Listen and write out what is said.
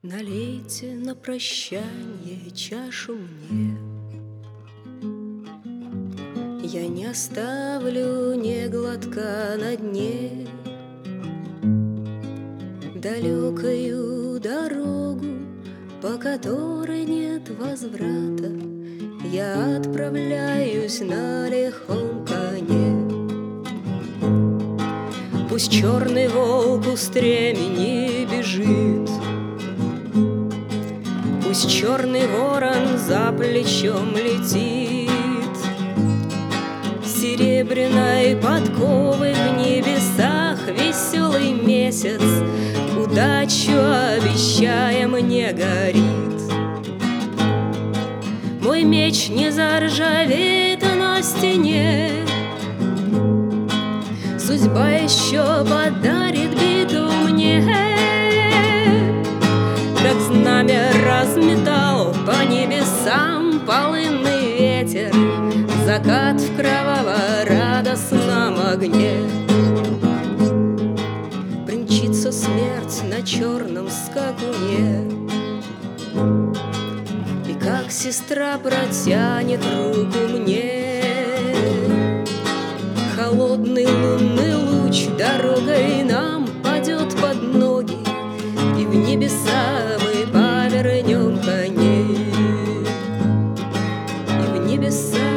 Налейте на прощанье чашу мне. Я не оставлю ни глотка на дне. Далекою дорогу, по которой нет возврата, я отправляюсь на лихом коне. Пусть черный волк у стремени бежит, пусть черный ворон за плечом летит, серебряной подковой в небесах веселый месяц, удачу обещая мне, горит. Мой меч не заржавеет на стене, судьба еще подарит битву мне. Как знамя разметал по небесам полынный ветер, закат в кроваво-радостном огне. Примчится смерть на черном скакуне, и как сестра протянет руку мне. Холодный лунный луч дорогой нам падет под ноги, и в небеса мы повернем коней, и в небеса